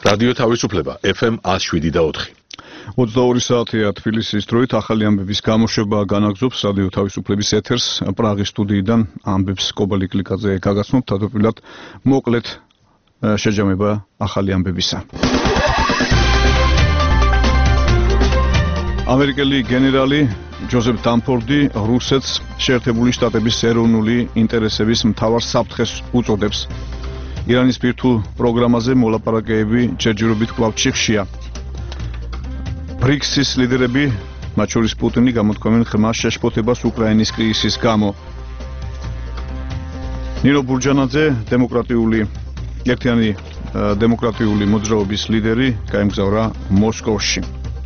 რადიო თავისუფლება FM 107.4. 22 საათია თბილისის დროით ახალი ამბების გამოშვება განაგრძობს რადიო თავისუფლების ეთერს პრაღის სტუდიიდან ამბებს კობალი კლიკაძე გაგაცნობთ თავდაპირველად მოკლედ შეჯამება ახალი ამბებისა. ამერიკელი გენერალი ჯოზეფ დანფორდი რუსეთს შეერთებული შტატების ეროვნული ინტერესების მთავარ საფრთხეს უწოდებს. ირანის ბირთვულ პროგრამაზე მოლაპარაკებები ჯერჯერობით კვლავ ჩიხშია. ბრიქსის ლიდერები, მათ შორის პუტინი, გამოთქვამენ ხმას შეშფოთებას უკრაინის კრიზისის გამო. ნინო ბურჯანაძე, ერთიანი დემოკრატიული მოძრაობის ლიდერი, გაემგზავრა მოსკოვში.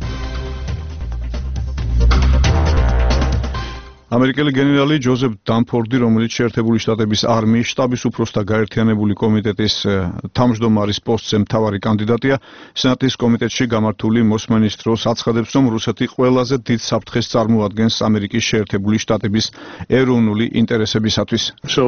ამერიკელი გენერალი ჯოზეფ დანფორდი, რომელიც შეერთებული შტატების არმიის შტაბის უფროსთა გაერთიანებული კომიტეტის თავმჯდომარის პოსტზე მთავარი კანდიდატია, სენატის კომიტეტში გამართული მოსმენის დროს აცხადებს, რომ რუსეთი ყველაზე დიდ საფრთხეს წარმოადგენს ამერიკის შეერთებული შტატების ეროვნული ინტერესებისათვის.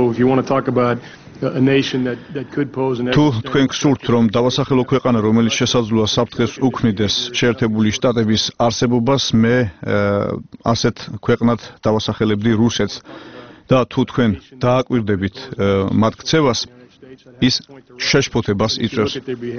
თუ თქვენ გსურთ, რომ დავასახელო ქვეყანა, რომელიც შესაძლოა საფრთხეს უქმნიდეს შეერთებული შტატების არსებობას, მე ასეთ ქვეყნად დავასახელებდი რუსეთს და თუ თქვენ დააკვირდებით მათ ქცევას, ის შეშფოთებას იწვევს.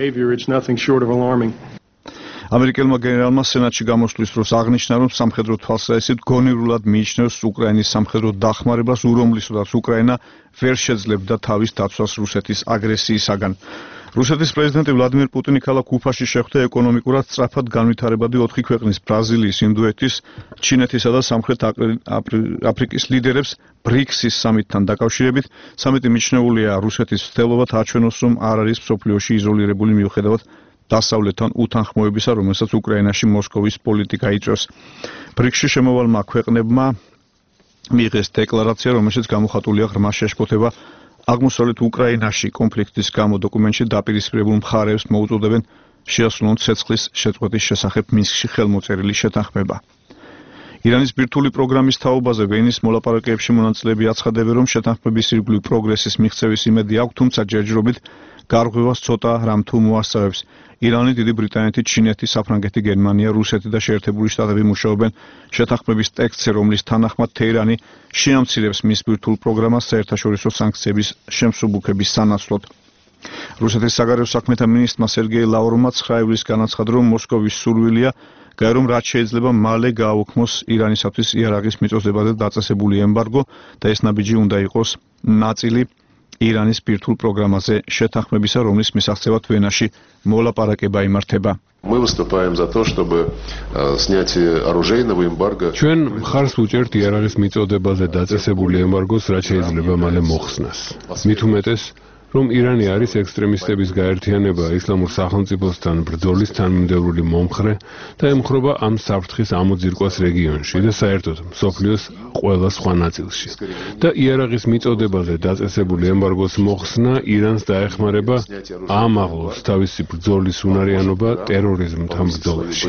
ამერიკელმა გენერალმა სენატში გამოსვლის დროს აღნიშნა, რომ სამხედრო თვალსაზრისით გონივრულად მიიჩნევს უკრაინის სამხედრო დახმარებას, რომლისთვისაც უკრაინა ვერ შეძლებდა თავის დაცვას რუსეთის აგრესიისაგან. რუსეთის პრეზიდენტი ვლადიმერ პუტინი ქალაქ უფაში შეხვდა ეკონომიკურად სწრაფად განვითარებადი 4 ქვეყნის ბრაზილიის, ინდოეთის, ჩინეთისა და სამხრეთ აფრიკის ლიდერებს ბრიქსის სამიტთან დაკავშირებით. სამიტი მიჩნეულია რუსეთის მცდელობად აჩვენოს, რომ არ არის მსოფლიოში იზოლირებული მიუხედავად დასავლეთთან უთანხმოებისა, რომელსაც უკრაინაში მოსკოვის პოლიტიკა იწვევს. ბრიქსში შემოვალმა ქვეყნებმა მიიღეს დეკლარაცია, რომელშიც გამოხატულია ღრმა შეშფოთება აღმოსავლეთ უკრაინაში კონფლიქტის გამო. დოკუმენტში დაპირისპირებულ მხარეებს მოუწოდებენ შეასრულონ ცეცხლის შეწყვეტის შესახებ მინსკში ხელმოწერილი შეთანხმება. ირანის ბირთვული პროგრამის თაობაზე ვენის მოლაპარაკებებში მონაწილეები აცხადებენ, რომ შეთანხმების ირგვლივ პროგრესის მიღწევის იმედი აქვს, თუმცა ჯერჯერობით გარღვევას ცოტა რამ თუ მოასწავებს. ირანი, დიდი ბრიტანეთი, ჩინეთი, საფრანგეთი, გერმანია, რუსეთი და შეერთებული შტატები მუშაობენ შეთანხმების ტექსტზე, რომლის თანახმად თეირანი შეამცირებს მის ბირთვულ პროგრამას საერთაშორისო სანქციების შემსუბუქების სანაცვლოდ. რუსეთის საგარეო საქმეთა მინისტრმა სერგეი ლავროვმა 9 ივლისს განაცხადა, რომ მოსკოვის სურვილია გაერომ რაც შეიძლება მალე გააუქმოს ირანისათვის იარაღის მიწოდებაზე დაწესებული ემბარგო და ეს ნაბიჯი უნდა იყოს ნაწილი ირანის ბირთვულ პროგრამაზე შეთანხმებისა, რომლის მისაღწევად ვენაში მოლაპარაკება იმართება. Мы выступаем за то, чтобы снятие оружейного эмбарго. ჩვენ მხარს უჭერთ იარაღის მიწოდებაზე დაწესებული ემბარგოს რაც შეიძლება მალე მოხსნას. მით უმეტეს, რომ ირანი არის ექსტრემისტების გაერთიანება ისლამურ სახელმწიფოსთან ბრძოლის თანმიმდევრული მომხრე და ემხრობა ამ საფრთხის ამოძირკვას რეგიონში და საერთოდ მსოფლიოს ყველა სხვა ნაწილში. და იარაღის მიწოდებაზე დაწესებული ემბარგოს მოხსნა ირანს დაეხმარება ამაღლოს თავისი ბრძოლის უნარიანობა ტერორიზმთან ბრძოლაში.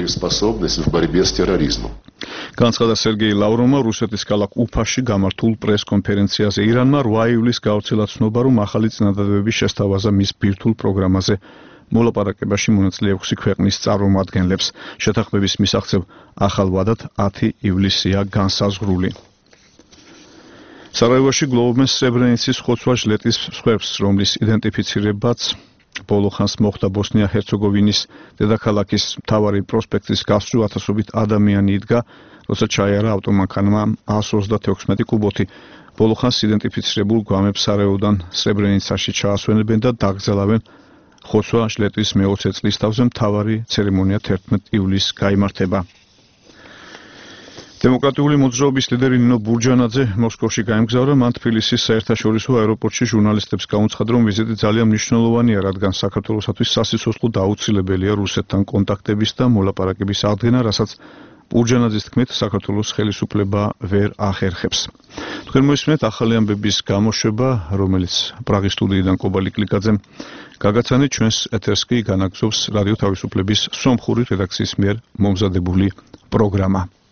განცხადა სერგეი ლავროვმა რუსეთის ქალაქ უფაში გამართულ პრეს-კონფერენციაზე. ირანმა 8 ივლისს გავრცელა ცნობა, რომ ახალი წინადადებების შესთავაზა მის ბირთვულ პროგრამაზე მოლაპარაკებაში მონაწილე 6 ქვეყნის წარმომადგენლებს. შეთანხმების მისაღწევ ახალ ვადად 10 ივლისია განსაზღვრული. სარაევოში გლოვობენ სრებრენიცის ხოცვა ჟლეტის მსხვერპლს, რომლის იდენტიფიცირებაც ბოლო ხანს მოხდა ბოსნია-ჰერცეგოვინის დედაქალაქის მთავარი პროსპექტის გასწვრივ. ათასობით ადამიანი იდგა, როცა ჩაიარა ავტომანქანმა 136 კუბოთი. ბოლო ხანს იდენტიფიცირებულ გვამებს სარაევოდან სრებრენიცაში ჩაასვენებენ და დაგზელავენ ხოცვა ჟლეტის მე-20 წლის თავზე. მთავარი ცერემონია 11 ივლისს გაიმართება. დემოკრატიული მოძრაობის ლიდერი ნინო ბურჯანაძე მოსკოვში გაემგზავრა. მან თბილისის საერთაშორისო აეროპორტში ჟურნალისტებს გაუცხადა, რომ ვიზიტი ძალიან მნიშვნელოვანია, რადგან საქართველოსათვის სასიცოცხლო და აუცილებელია რუსეთთან კონტაქტების და მოლაპარაკების აღდგენა, რასაც ბურჯანაძის თქმით, საქართველოს ხელისუფლება ვერ ახერხებს. თქვენ მოისმენთ ახალი ამბების გამოშვება, რომელიც პრაღის სტუდიიდან კობალი კლიკაძემ გაგაცანეთ. ჩვენს ეთერს კი განაგრძობს რადიო თავისუფლების სომხური რედაქციის მიერ მომზადებული პროგრამა.